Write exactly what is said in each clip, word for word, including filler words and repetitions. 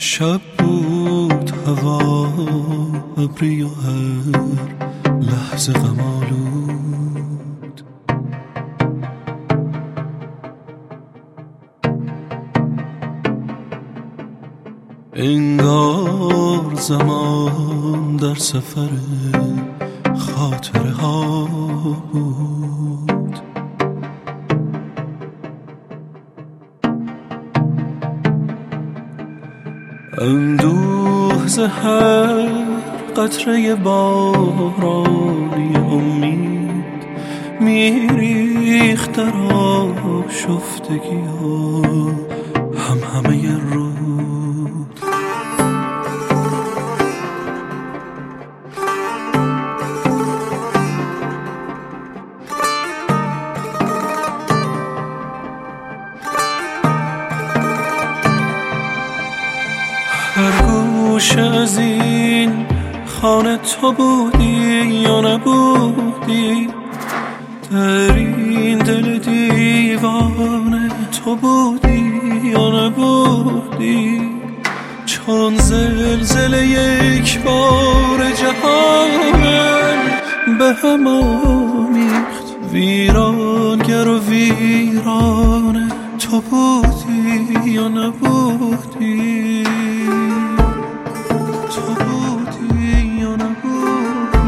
شب بود هوا ابری و هر لحظه غم آلود. انگار زمان در سفر خاطره ها بود. اندوه ز هر قطره بارانی امید میریخت در آشفتگی ها هم همه رود. هر گوشه از این خانه تو بودی یا نبودی، در این دل دیوانه تو بودی یا نبودی. چون زلزله یک بار جهانم به هم آمیخت، ویرانگر و ویرانه تو بودی یا نبودی. تو بودی یا نبودی.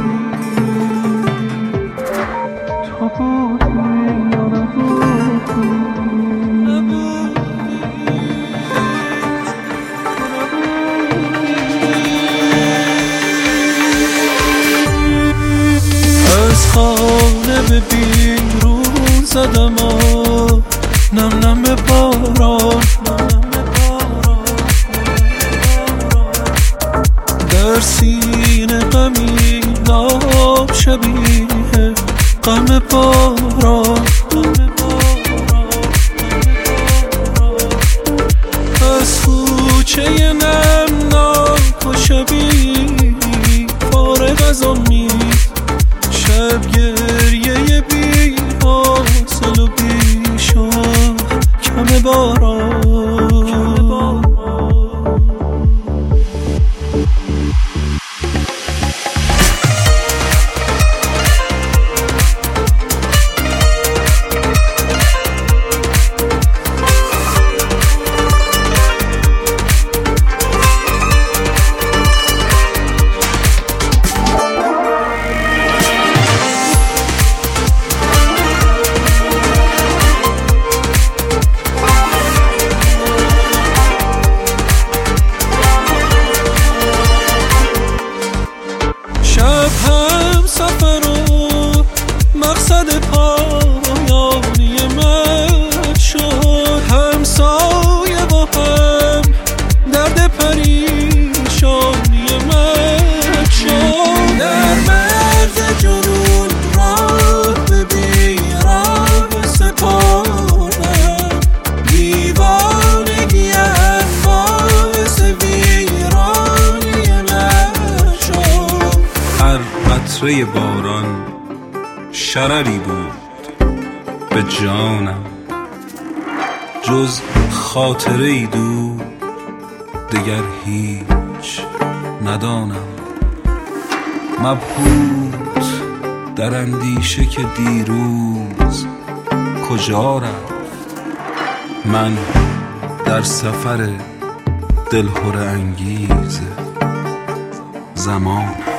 تو بودی یا نبودی. از خانه به بیرون زدم آ نم نم باران، در سینه غمی ناب شبیه غم باران. از کوچه نمناک و شبیه فارغ از امید، شب گریه بی حاصل و بی شاه کم باران. هم سفر و مقصد پایانی من شد، هم سایه و هم درد پریشانی من شد. در مرز جنون راه به بیراه سپردم، دیوانگیم باعث ویرانی من شد. هر قطره باران شرری بود به جانم، جز خاطره ای دو دگر هیچ ندانم. مبهوت در اندیشه که دیروز کجا رفت، من در سفر دلهره انگیز زمان.